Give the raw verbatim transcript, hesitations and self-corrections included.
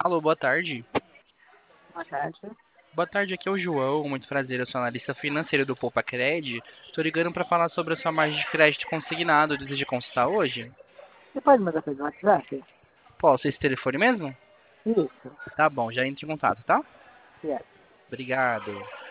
Alô, boa tarde. Boa tarde. Boa tarde, aqui é o João. Muito prazer, eu sou analista financeiro do Poupa Cred. Tô ligando para falar sobre a sua margem de crédito consignado. Deseja consultar hoje? Você pode mandar pelo WhatsApp? Posso, esse telefone mesmo? Isso. Tá bom, já entro em contato, tá? Yes. Obrigado.